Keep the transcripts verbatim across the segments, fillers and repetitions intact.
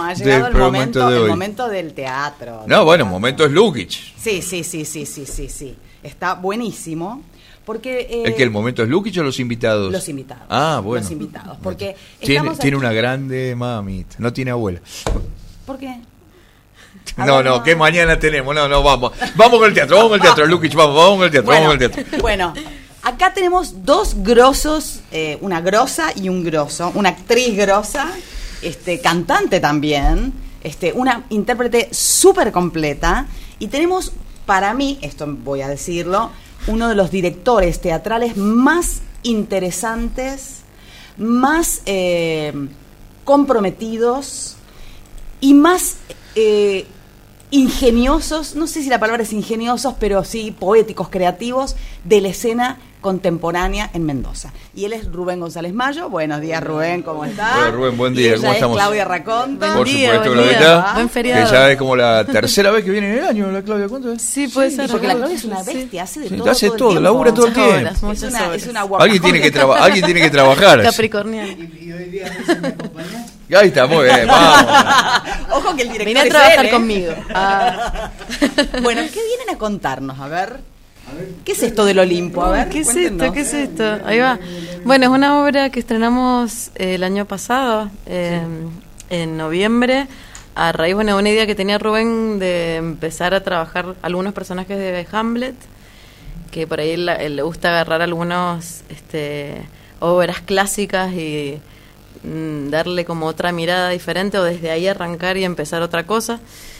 ha llegado el momento, de el momento del teatro. No, del bueno, teatro. momento es Lukic. Sí, sí, sí, sí, sí, sí, sí. Está buenísimo. Porque, eh, ¿El que el momento es Lukic o los invitados? Los invitados. Ah, bueno. Los invitados. Porque tiene, estamos tiene aquí... una grande mamita. No tiene abuela. ¿Por qué? No, no, que mañana tenemos. No, no, vamos. Vamos con el teatro, vamos con el teatro, Lukic, vamos, vamos con el teatro, Bueno, vamos con el teatro. Bueno, acá tenemos dos grosos, eh, una grosa y un grosso, una actriz grosa, este, cantante también, este, una intérprete súper completa, y tenemos, para mí, esto voy a decirlo, uno de los directores teatrales más interesantes, más eh, comprometidos y más eh, ingeniosos, no sé si la palabra es ingeniosos, pero sí poéticos, creativos, de la escena contemporánea en Mendoza. Y él es Rubén González Mayo. Buenos días, Rubén, ¿cómo está? Hola, Rubén, buen día, Y ella ¿cómo es estamos? Claudia Raconta. Por día, supuesto, buen día. Claudita. Buen feriado. Que ya es como la tercera vez que viene en el año, la Claudia, ¿cuánto es? Sí, puede ser. Porque la ¿no? Claudia es una Sí. bestia, hace de Sí, todo. hace todo, todo, el tiempo. labura todo el Muchas tiempo. horas, Es muchas una, horas. es una Alguien tiene que, traba- alguien tiene que trabajar. Capricorniano. Y, y hoy día a veces me acompañás. Ahí está, muy bien, vamos. Ojo que el director Vine a es trabajar él, ¿eh? conmigo. Ah. Bueno, ¿qué vienen a contarnos? A ver. ¿Qué es esto del Olimpo? A ver, ¿Qué es cuéntenos. esto? ¿Qué es esto? Ahí va. Bueno, es una obra que estrenamos eh, el año pasado, eh, en noviembre, a raíz bueno, de una idea que tenía Rubén de empezar a trabajar algunos personajes de Hamlet, que por ahí la, le gusta agarrar algunas este, obras clásicas y mm, darle como otra mirada diferente, o desde ahí arrancar y empezar otra cosa.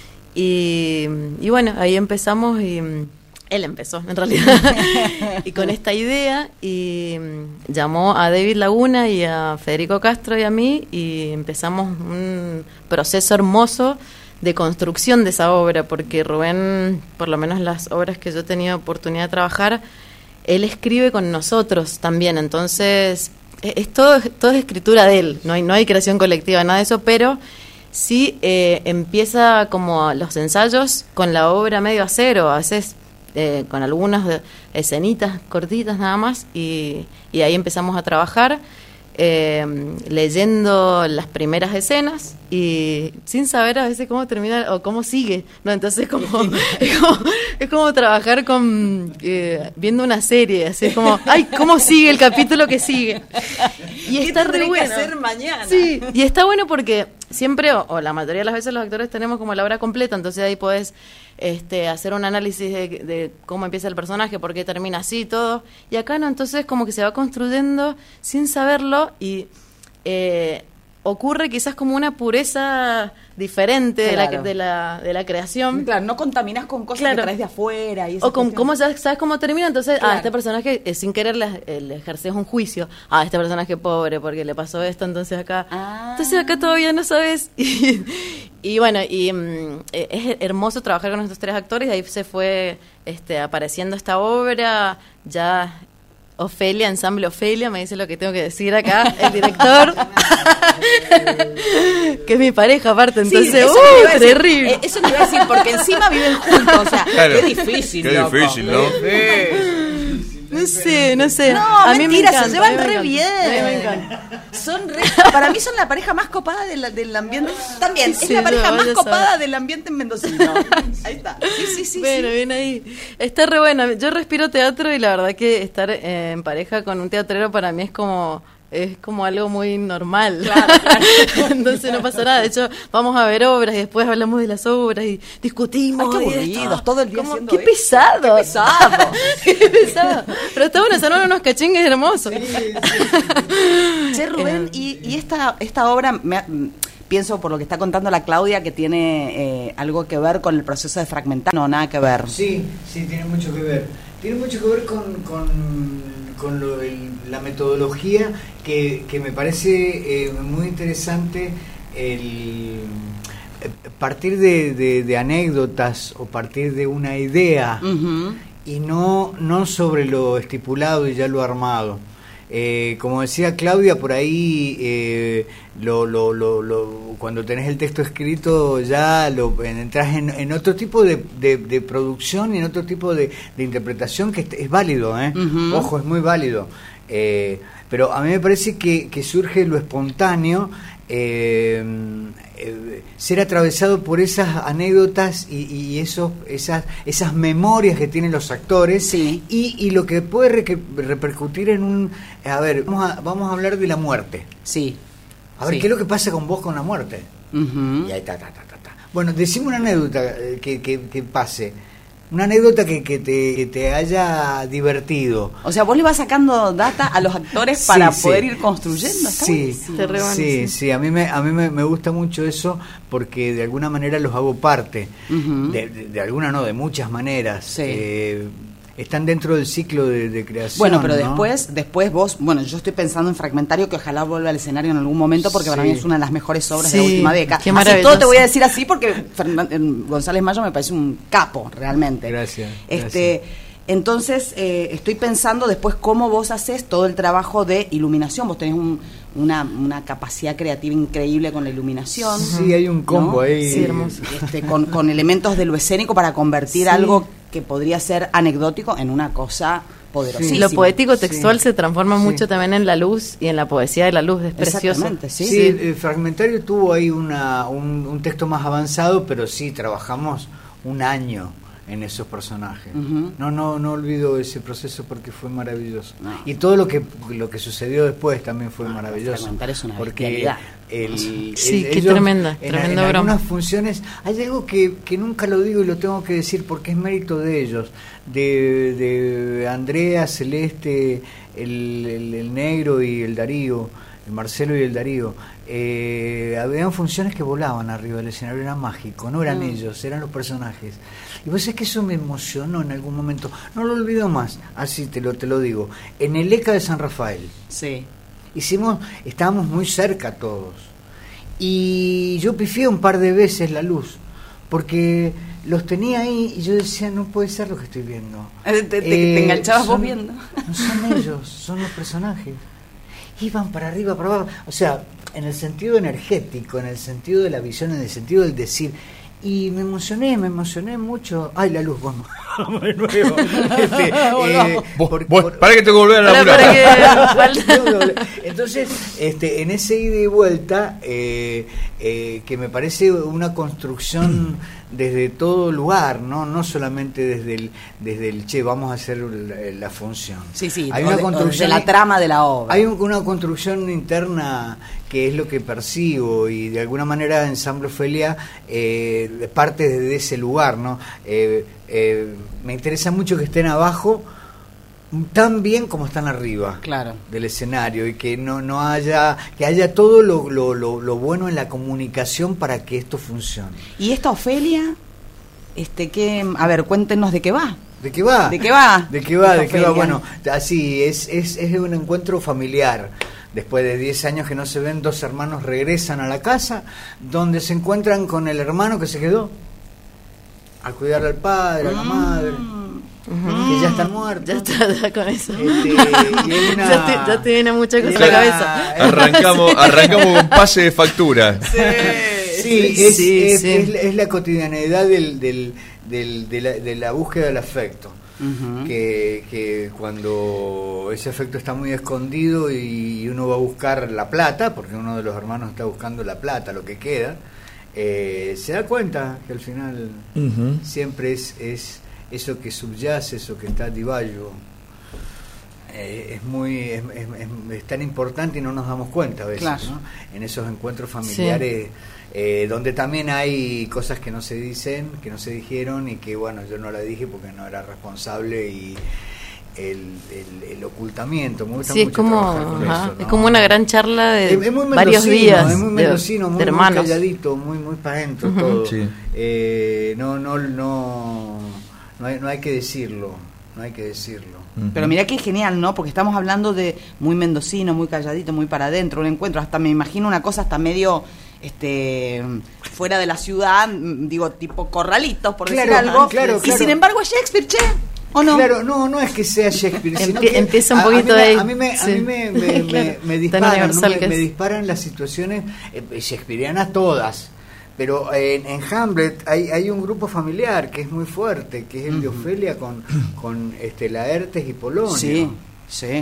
Y, y bueno, ahí empezamos y... Él empezó, en realidad, y con esta idea, y mm, llamó a David Laguna y a Federico Castro y a mí, y empezamos un proceso hermoso de construcción de esa obra, porque Rubén, por lo menos las obras que yo he tenido oportunidad de trabajar, él escribe con nosotros también, entonces es, es todo, todo es escritura de él, no hay, no hay creación colectiva, nada de eso, pero... sí eh, empieza como los ensayos con la obra medio a cero, a veces... Eh, con algunas de, escenitas cortitas nada más, y, y ahí empezamos a trabajar eh, leyendo las primeras escenas y sin saber a veces cómo termina o cómo sigue, no, entonces como es como, es como trabajar con eh, viendo una serie, así es como, ay, cómo sigue el capítulo que sigue, y ¿Qué está tendré re bueno que hacer mañana? Sí, y está bueno porque siempre, o, o la mayoría de las veces los actores tenemos como la obra completa, entonces ahí podés este, hacer un análisis de, de cómo empieza el personaje, por qué termina así y todo, y acá no, entonces como que se va construyendo sin saberlo y eh, ocurre quizás como una pureza diferente Claro. de, la, de, la, de la creación. Claro, no contaminas con cosas Claro. que traes de afuera. Y esas O con, cuestiones. cómo sabes, sabes cómo termina, entonces, Claro. ah, este personaje, eh, sin querer, le, eh, le ejerces un juicio. Ah, este personaje pobre, porque le pasó esto, entonces acá... Ah. Entonces acá todavía no sabes. Y, y bueno, y mm, eh, es hermoso trabajar con estos tres actores, y ahí se fue este, apareciendo esta obra, ya... Ofelia, ensamble Ofelia, me dice lo que tengo que decir acá, el director, que es mi pareja aparte, entonces, Sí, eso ¡uh! te iba a decir, Terrible. eh, eso te iba a decir, porque encima viven juntos, o sea, Claro. qué difícil, Qué loco. difícil, ¿no? No sé, no sé. No, a mí mentira, me encanta, se a mí llevan me re encanta, bien. a mí me encanta. Son re, para mí son la pareja más copada del, del ambiente. También, es Sí, la pareja no, más ya copada sabes. del ambiente en mendocino. Ahí está. Sí, sí, sí. Bueno, sí. bien ahí. Está re buena. Yo respiro teatro y la verdad que estar eh, en pareja con un teatrero para mí es como es como algo muy normal. Claro, claro. Entonces no pasa nada. De hecho, vamos a ver obras y después hablamos de las obras y discutimos. Ay, qué y esto. aburridos, todo el día Como, haciendo qué esto. pesado. Qué pesado. Qué pesado. Pero está bueno, son unos cachingues hermosos. Che, Rubén, y, y esta, esta obra, me, mm, pienso por lo que está contando la Claudia, que tiene eh, algo que ver con el proceso de fragmentar. No, nada que ver. Sí, sí, tiene mucho que ver. Tiene mucho que ver con, con, con lo, el, la metodología que, que me parece eh, muy interesante, el partir de, de, de anécdotas o partir de una idea Ujú. y no, no sobre lo estipulado y ya lo armado. Eh, como decía Claudia, por ahí eh, lo, lo, lo, lo, cuando tenés el texto escrito ya lo, en, entras en, en otro tipo de, de, de producción y en otro tipo de, de interpretación que es, es válido, ¿eh? Uh-huh. Ojo, es muy válido. Eh, pero a mí me parece que, que surge lo espontáneo eh, eh, ser atravesado por esas anécdotas y, y esos, esas, esas memorias que tienen los actores, sí. y, y lo que puede re- repercutir en un... A ver, vamos a, vamos a hablar de la muerte. Sí. A ver, sí. ¿qué es lo que pasa con vos con la muerte? Uh-huh. Y ahí ta, ta, ta, ta, ta. Bueno, decime una anécdota que, que, que pase. Una anécdota que, que, te, que te haya divertido. O sea, vos le vas sacando data a los actores Sí, para sí. poder ir construyendo. Está Sí, buenísimo. Te re bueno, sí, sí. sí, a mí, me, a mí me, me gusta mucho eso porque de alguna manera los hago parte. Ujú. de, de, de alguna no, de muchas maneras. Sí. Eh, están dentro del ciclo de, de creación. Bueno, pero ¿no? después, después vos, bueno, yo estoy pensando en Fragmentario, que ojalá vuelva al escenario en algún momento, porque para Sí. mí es una de las mejores obras Sí, de la última década. qué Así maravilloso. todo te voy a decir así porque Fernan- eh, González Mayo me parece un capo, realmente. Gracias, Este, gracias. entonces, eh, estoy pensando después cómo vos haces todo el trabajo de iluminación. Vos tenés un, una, una capacidad creativa increíble con la iluminación. Sí, hay un combo ¿no? ahí. Sí, hermoso. Este, con, con elementos de lo escénico para convertir Sí. algo que podría ser anecdótico en una cosa poderosísima. Lo poético textual Sí. se transforma Sí. mucho también en la luz y en la poesía de la luz, es precioso. Exactamente, sí. Sí, el Fragmentario tuvo ahí una, un, un texto más avanzado, pero sí, trabajamos un año en esos personajes. Ujú. No, no, no olvido ese proceso porque fue maravilloso. No. Y todo lo que lo que sucedió después también fue No, maravilloso. Fragmentario es una porque bestialidad. el, Sí, el- qué ellos tremenda, en, tremenda en broma. algunas funciones hay algo que, que nunca lo digo y lo tengo que decir porque es mérito de ellos, de, de Andrea, Celeste, el, el, el Negro y el Darío, el Marcelo y el Darío. Eh, habían funciones que volaban arriba del escenario, era mágico, no eran Mm. ellos, eran los personajes. Y vos sabés que eso me emocionó en algún momento, no lo olvido más, así te lo, te lo digo. En el E C A de San Rafael, Sí. hicimos, estábamos muy cerca todos, y yo pifié un par de veces la luz, porque los tenía ahí y yo decía, no puede ser lo que estoy viendo. Eh, Te, te- te enganchabas vos son- viendo. No son ellos, son los personajes. Iban para arriba, para abajo. O sea, en el sentido energético, en el sentido de la visión, en el sentido del decir. Y me emocioné, me emocioné mucho. Ay, la luz, vamos, vamos de nuevo. Este, eh, Vos, por- vos, por- para que te volver a la Para, para que- Entonces, este, en ese ida y vuelta, eh, eh, que me parece una construcción desde todo lugar, no no solamente desde el desde el che, vamos a hacer la, la función. Sí, sí, hay o una de- o construcción de la trama de la obra. Hay un- una construcción interna que es lo que percibo y de alguna manera Ensamble Ofelia eh, parte desde ese lugar, ¿no? Eh, eh, me interesa mucho que estén abajo tan bien como están arriba Claro. del escenario y que no no haya que haya todo lo, lo, lo, lo bueno en la comunicación para que esto funcione. Y esta Ofelia, este que, a ver, cuéntenos de qué va. ¿De qué va? ¿De qué va? ¿De qué va? ¿De qué va? Ofelia. Bueno, así es, es es un encuentro familiar. Después de diez años que no se ven, dos hermanos regresan a la casa donde se encuentran con el hermano que se quedó a cuidar al padre, a la madre, que ya están muertos. Ya está, ya con eso. Este, y hay una- ya, te, ya te viene mucha cosa y en la una- cabeza. Arrancamos, arrancamos con pase de factura. Sí, es, sí, es, sí. es la- es la cotidianidad del, del, del- de, la, de la búsqueda del afecto. Ujú. que, que cuando ese afecto está muy escondido y uno va a buscar la plata, porque uno de los hermanos está buscando la plata, lo que queda, eh, se da cuenta que al final Ujú. siempre es, es eso que subyace, eso que está divayo. Eh, es muy es, es- es- es tan importante y no nos damos cuenta a veces, Claro. ¿no? En esos encuentros familiares eh, donde también hay cosas que no se dicen, que no se dijeron y que bueno, yo no la dije porque no era responsable y el, el, el ocultamiento, me gusta Sí, es mucho como, trabajar con ajá, eso, es ¿no? como una gran charla de Es- es muy varios mendocino, días es muy de- mendocino, de muy, muy hermanos. calladito, muy muy para adentro Ujú. todo. Sí. Eh, no no no no hay, no hay que decirlo, no hay que decirlo. Ujú. Pero mira qué genial, ¿no? Porque estamos hablando de muy mendocino, muy calladito, muy para adentro, un encuentro, hasta me imagino una cosa hasta medio este fuera de la ciudad, mm, digo, tipo corralitos, por decir Claro, algo. claro, y claro. sin embargo es Shakespeare, che, ¿o no? Claro, no, no es que sea Shakespeare, sino Empie- que empieza un a- poquito a mí, me- ahí, a mí me, a sí. mí me, me, me- Claro, me tan disparan, ¿no? universal me, que me es. disparan las situaciones eh, shakespearianas todas. Pero en, en Hamlet hay, hay un grupo familiar que es muy fuerte, que es el de Ofelia con, con este, Laertes y Polonio. Sí, sí.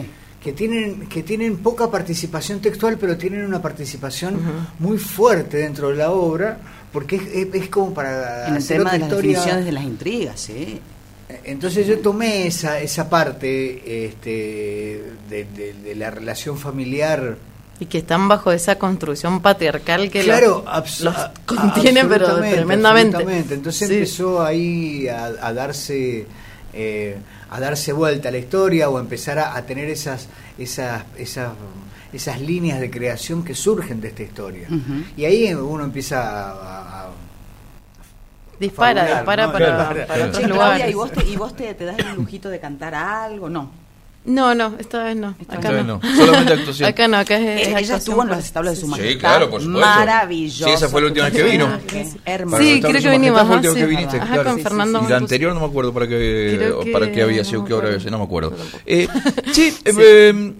que tienen que tienen poca participación textual, pero tienen una participación Uh-huh. muy fuerte dentro de la obra, porque es, es, es como para En el hacer tema otra de las historia. definiciones de las intrigas, sí. Entonces yo tomé esa esa parte este, de, de, de la relación familiar. Y que están bajo esa construcción patriarcal que Claro, los, abs- los a- contiene, pero absolutamente, tremendamente. absolutamente. Entonces Sí. empezó ahí a, a darse eh, a darse vuelta a la historia, o a empezar a, a tener esas esas esas esas líneas de creación que surgen de esta historia. Uh-huh. Y ahí uno empieza a, a- a Dispara, fabular, dispara ¿no? para, Claro. para otros Che, lugares. Claudia, ¿y vos, te, ¿y vos te, te das el lujito de cantar algo? No. No, no, esta vez no. Esta Acá vez no. no, solamente actuación. Acá no, acá es, es Ella actuación estuvo en pura. los establos de su Sí, majestad. Sí, claro, por supuesto. Maravilloso. Sí, esa fue la última vez que vino. Hermoso. Para Sí, los creo establos que de vinimos, majestad fue la última ajá, que sí. viniste, Ajá, claro. con Fernando Y la Mancuso. anterior no me acuerdo para qué, Creo o para que- qué había sido, no me qué hora había acuerdo. sido, no me acuerdo. Yo tampoco. Eh, sí, eh,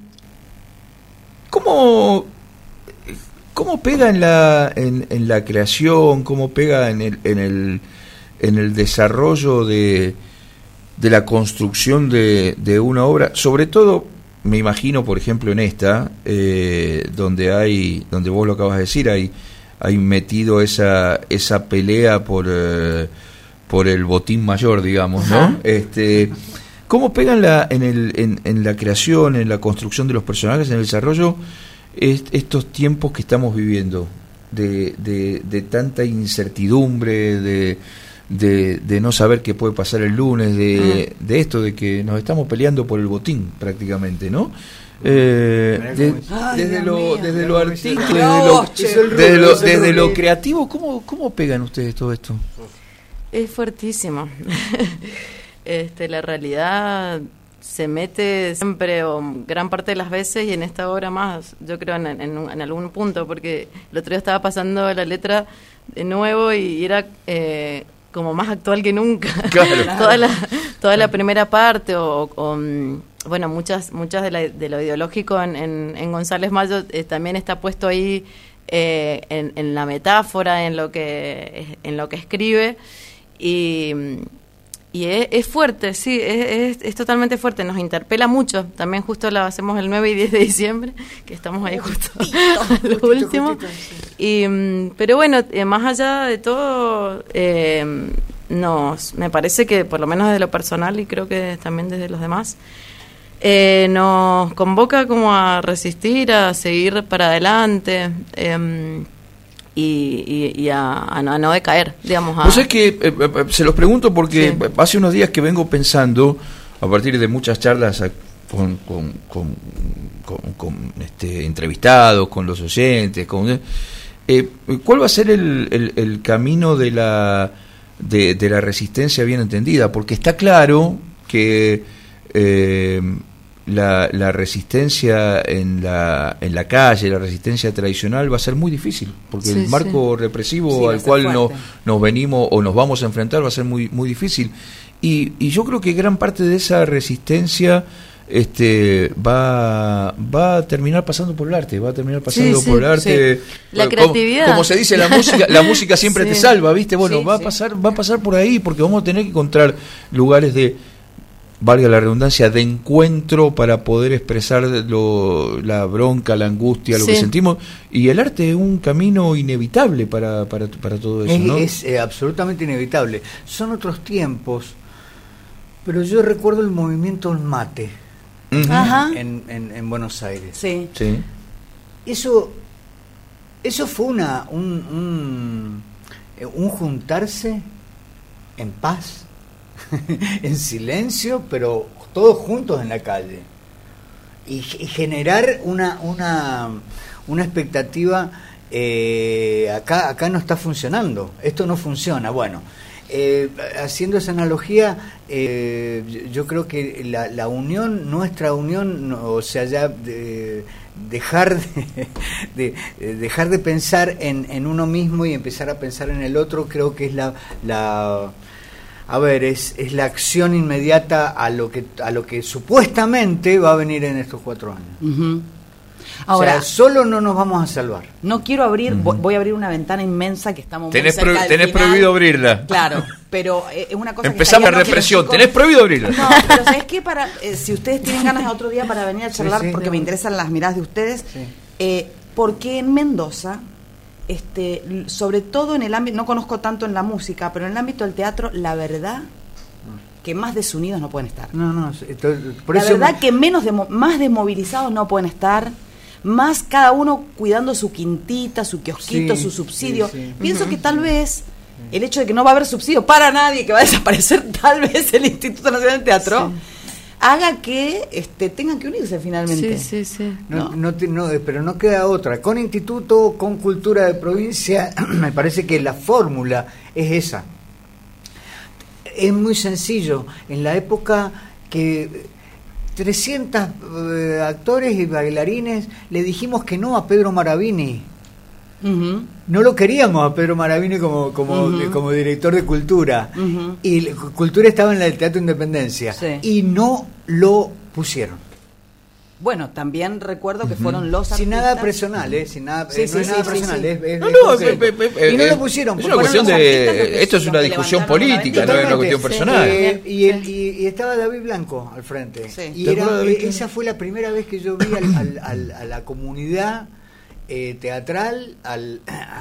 ¿cómo, ¿cómo pega en la, en, en la creación, cómo pega en el, en el, en el desarrollo de, de la construcción de, de una obra? Sobre todo, me imagino, por ejemplo, en esta, eh, donde hay, donde vos lo acabas de decir, hay, hay metido esa, esa pelea por, eh, por el botín mayor, digamos, ¿no? Ajá. Este, ¿cómo pegan la, en, el, en, en la creación, en la construcción de los personajes, en el desarrollo, est- estos tiempos que estamos viviendo, de, de, de tanta incertidumbre, de, de, de no saber qué puede pasar el lunes, de, de esto, de que nos estamos peleando por el botín prácticamente, ¿no? Eh, Mirá de- cómo es. Ay, desde Dios lo, mío. desde Mirá lo cómo es. artístico, Dios, desde lo, che. Es el rubro, desde lo, es el desde lo rubro. creativo, ¿cómo, ¿cómo pegan ustedes todo esto? Es fuertísimo. este, la realidad se mete siempre o gran parte de las veces, y en esta obra más, yo creo en, en, un- en algún punto, porque el otro día estaba pasando la letra de nuevo y era eh, como más actual que nunca. Claro. toda la toda la primera parte o, o, mm, bueno, muchas muchas de, la- de lo ideológico en, en, en González Mayo eh, también está puesto ahí eh, en, en la metáfora, en lo que en lo que escribe. Y, y es, es fuerte, sí, es, es, es totalmente fuerte, nos interpela mucho. También justo la hacemos el nueve y diez de diciembre, que estamos ahí justo a lo último. Y, mm, pero bueno, eh, más allá de todo, eh, nos, me parece que por lo menos desde lo personal, y creo que también desde los demás, eh, nos convoca como a resistir, a seguir para adelante. Eh, y, y, y a, a, no, a no decaer, digamos. A, Pues es que eh, eh, se los pregunto porque Sí. hace unos días que vengo pensando, a partir de muchas charlas a- con, con, con, con- con, este, entrevistados, con los oyentes, con, eh, ¿cuál va a ser el, el, el camino de la, de, de la resistencia bien entendida? Porque está claro que eh, la, la resistencia en la, en la calle, la resistencia tradicional va a ser muy difícil, porque Sí, el marco sí. represivo Sí, va a al ser cual no, fuerte. nos venimos o nos vamos a enfrentar va a ser muy muy difícil. Y, y yo creo que gran parte de esa resistencia este va va a terminar pasando por el arte, va a terminar pasando Sí, sí, por el arte. sí. La Como- creatividad. Como, se dice, la música la música siempre Sí. te salva, ¿viste? Bueno, Sí, va sí. a pasar va a pasar por ahí, porque vamos a tener que encontrar lugares de, valga la redundancia, de encuentro para poder expresar lo, la bronca, la angustia, lo que Sí. sentimos. Y el arte es un camino inevitable para, para, para todo eso, Es, ¿no? es, eh, absolutamente inevitable. Son otros tiempos, pero yo recuerdo el movimiento mate Ujú. Ajá. en, en, en Buenos Aires. Sí. Sí. Eso, eso fue una un, un, eh, un juntarse en paz, en silencio, pero todos juntos en la calle. Y, y generar una, una, una expectativa, eh, acá, acá no está funcionando, esto no funciona. Bueno, eh, haciendo esa analogía, eh, yo, yo creo que la, la unión, nuestra unión, no, o sea, ya de, dejar de, de- de dejar de pensar en, en uno mismo y empezar a pensar en el otro, creo que es la, la a ver, es, es la acción inmediata a lo que a lo que supuestamente va a venir en estos cuatro años. Ujú. Ahora, o sea, solo no nos vamos a salvar. No quiero abrir, Uh-huh. voy, voy a abrir una ventana inmensa que estamos muy Tenés, cerca pro, del tenés final. prohibido abrirla. Claro, pero eh, es una cosa Empezamos que la represión, tenés prohibido abrirla. No, pero ¿sabes qué? Para, eh, si ustedes tienen ganas de otro día para venir a charlar, Sí, sí, porque no. me interesan las miradas de ustedes, Sí. eh, porque en Mendoza, este, l- sobre todo en el ámbito, no conozco tanto en la música, pero en el ámbito del teatro, la verdad que más desunidos no pueden estar. No, no, esto- por La eso verdad me- que menos demo- más desmovilizados no pueden estar, más cada uno cuidando su quintita, su kiosquito, Sí, su subsidio. sí, sí. Pienso que tal vez el hecho de que no va a haber subsidio para nadie, que va a desaparecer tal vez el Instituto Nacional del Teatro, Sí. haga que este, tengan que unirse finalmente. Sí, sí, sí. No, No. no te- no, pero no queda otra. Con instituto, con cultura de provincia, me parece que la fórmula es esa. Es muy sencillo. En la época que trescientos eh, actores y bailarines le dijimos que no a Pedro Maravini. Ujú. No lo queríamos a Pedro Maravini como, como, Ujú. como director de cultura. Ujú. Y la cultura estaba en el Teatro Independencia. Sí. Y no lo pusieron. Bueno, también recuerdo que fueron los Sin artistas. nada personal, ¿eh? Sin nada, Sí, eh, sí, no es sí, nada sí, personal, sí. es, es- No, es no, concreto. pe- pe- pe- y no eh, lo pusieron. es porque una cuestión fueron los de. artistas que- Esto es una que discusión levantaron la política, no bandera. es una cuestión Totalmente. personal. Eh, Sí. y, el- y- y estaba David Blanco al frente. Sí. Y ¿Te era, acuerdas de David eh, esa fue la primera vez que yo vi al, al- al- a la comunidad eh, teatral al,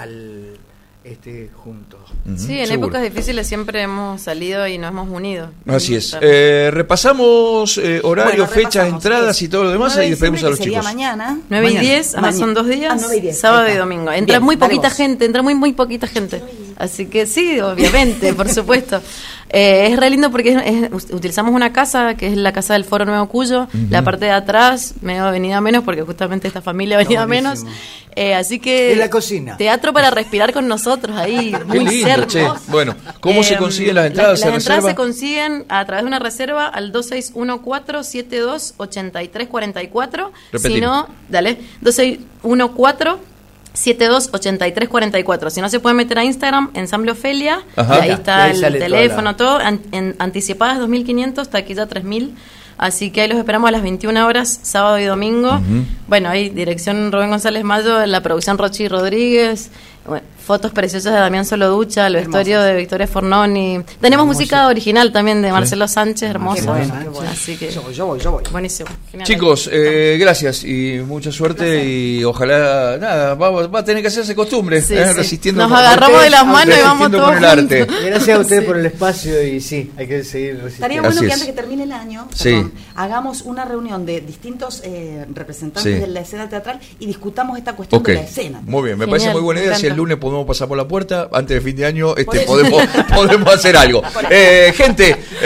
al este juntos. Ujú, Sí, en seguro. épocas difíciles siempre hemos salido y nos hemos unido. Así es. Claro. Eh, repasamos eh, horarios, Bueno, fechas, repasamos. entradas Es y todo lo demás nueve y de despedimos a diciembre, los que sería chicos. mañana. nueve y Mañana. diez, además Mañana. son dos días, Ah, nueve y diez, sábado ahí y está. domingo. Entra Bien, muy dale poquita vos. gente, entra muy muy poquita gente. Así que sí, obviamente, por supuesto. Eh, es re lindo porque es- es- utilizamos una casa, que es la casa del Foro Nuevo Cuyo, la parte de atrás, medio avenida menos, porque justamente esta familia venida menos. buenísimo. Eh, así que... En la cocina. Teatro para respirar con nosotros, ahí, Qué muy lindo, cerca. che. Bueno, ¿cómo se Eh, consiguen las entradas? Las, ¿Se las entradas reserva? se consiguen a través de una reserva al dos seis uno cuatro, siete dos, ocho tres cuatro cuatro. Repetimos. Si no, dale, dos seis uno cuatro, siete dos, ocho tres cuatro cuatro. Si no, se puede meter a Instagram, Ensamble Ofelia, Ajá. y ahí Ya, está y ahí el sale toda teléfono, la- todo. An- en, anticipadas dos mil quinientos, taquilla tres mil. Así que ahí los esperamos a las veintiuna horas, sábado y domingo. Ujú. Bueno, ahí dirección Rubén González Mayo, la producción Rochi Rodríguez, bueno, fotos preciosas de Damián Soloducha, el vestuario de Victoria Fornoni. Tenemos música original también de Marcelo Sánchez, hermosa. Qué bueno, qué bueno. Así que Yo voy, yo voy, yo voy. buenísimo. Genial. Chicos, eh, gracias y mucha suerte y ojalá, nada, va, va a tener que hacerse costumbre, Sí, eh, sí. resistiendo Nos con- agarramos de las manos y resistiendo vamos con todos el arte. juntos. Gracias a ustedes Sí. por el espacio y sí, hay que seguir Estaría resistiendo. bueno Así que es. antes que termine el año, Sí. perdón, hagamos una reunión de distintos eh, representantes Sí. de la escena teatral y discutamos esta cuestión Ok, de la escena. muy bien, me Genial, parece muy buena me idea. Si el encanta. lunes podemos pasar por la puerta, antes de fin de año, este, eso. podemos, podemos hacer algo. Eh, gente.